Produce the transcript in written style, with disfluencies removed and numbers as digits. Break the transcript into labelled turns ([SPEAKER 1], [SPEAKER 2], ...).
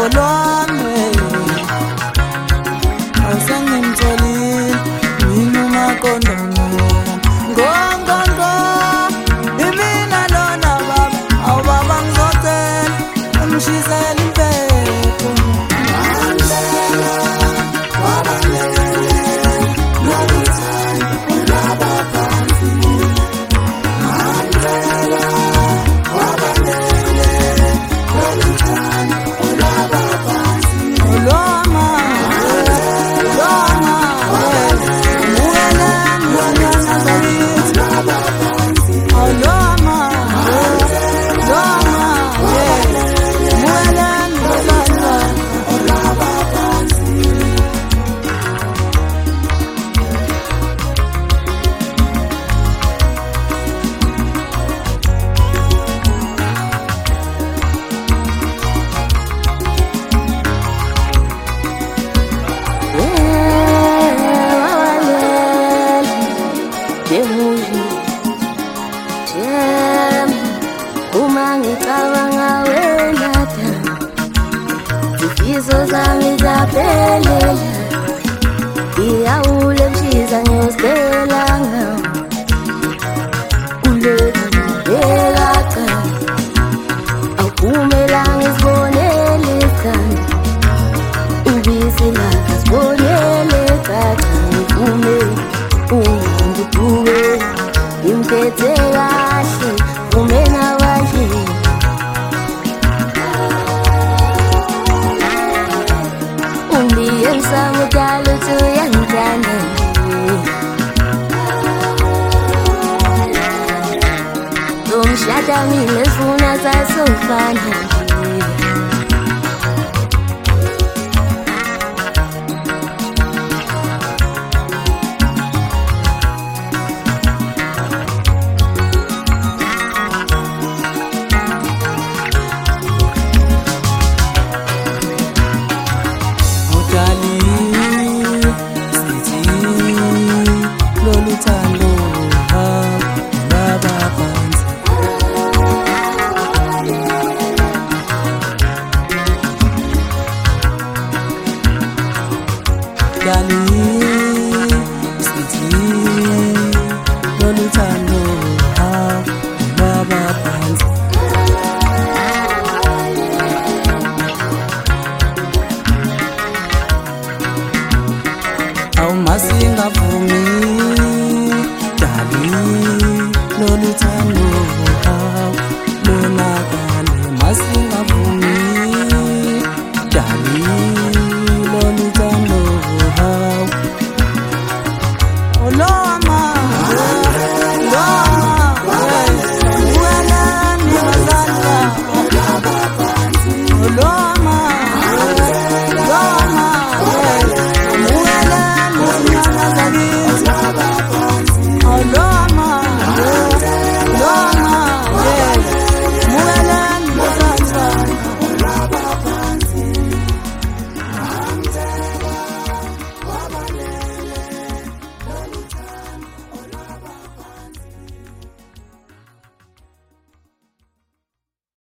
[SPEAKER 1] lwami awusengimtholile mina uMaqondana ngongongo imina lona baba awubaba ngizocela umshisela impepho
[SPEAKER 2] uma ngicabanga wena izifiso zami zaphelela iyawule mshiza ngiyozibela ngawo kulekaka awuvumelanga isibonele ekhanda ubisi lakho sibonele caca ngivume ungangibhuke imphethe kahle umena waje umbiye samudalo tuyangana umshada mina sifuna sasofana
[SPEAKER 1] awumasingavumi dali loluthando lonakale masingavumi dali loluthando oloma loma